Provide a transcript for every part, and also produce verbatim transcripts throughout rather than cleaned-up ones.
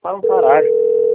Fala um caralho.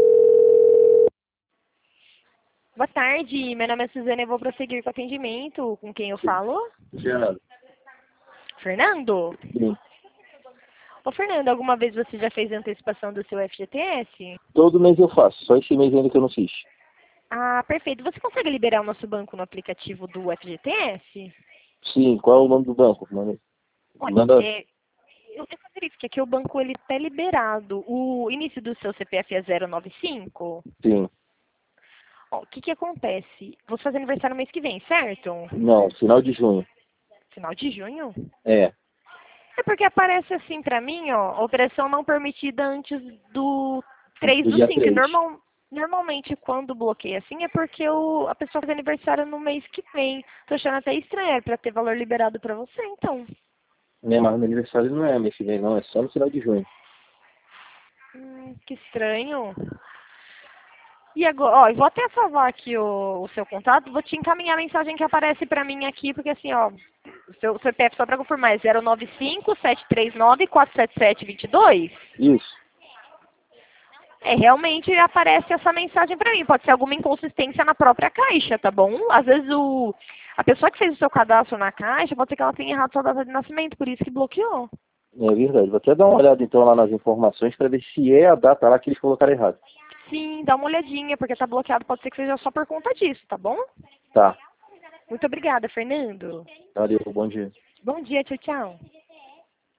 Boa tarde, meu nome é Suzana e vou prosseguir com o atendimento. Com quem eu falo? Fernando. Fernando? Sim. Ô Fernando, alguma vez você já fez a antecipação do seu F G T S? Todo mês eu faço, só esse mês ainda que eu não fiz. Ah, perfeito. Você consegue liberar o nosso banco no aplicativo do F G T S? Sim, qual é o nome do banco? Manda. Olha, Manda... é, eu tenho certeza que aqui o banco ele está liberado. O início do seu C P F é zero nove cinco? Sim. Ó, o que que acontece? Você faz aniversário no mês que vem, certo? Não, final de junho. Final de junho? É. É porque aparece assim pra mim, ó, operação não permitida antes do três Do do dia cinco. três. Normal, normalmente quando bloqueia assim é porque o, a pessoa faz aniversário no mês que vem. Tô achando até estranho, era pra ter valor liberado pra você, então. Né, mas meu aniversário não é mês que vem, não. É só no final de junho. Hum, que estranho. E agora, ó, eu vou até salvar aqui o, o seu contato, vou te encaminhar a mensagem que aparece pra mim aqui, porque assim, ó, o seu C P F só pra confirmar é zero nove cinco, sete três nove, quatro sete sete, dois dois. Isso. É, realmente aparece essa mensagem pra mim. Pode ser alguma inconsistência na própria caixa, tá bom? Às vezes o, a pessoa que fez o seu cadastro na caixa, pode ser que ela tenha errado sua data de nascimento, por isso que bloqueou. É verdade. Vou até dar uma olhada então lá nas informações para ver se é a data lá que eles colocaram errado. Sim, dá uma olhadinha, porque tá bloqueado, pode ser que seja só por conta disso, tá bom? Tá. Muito obrigada, Fernando. Valeu, bom dia. Bom dia, tchau, tchau.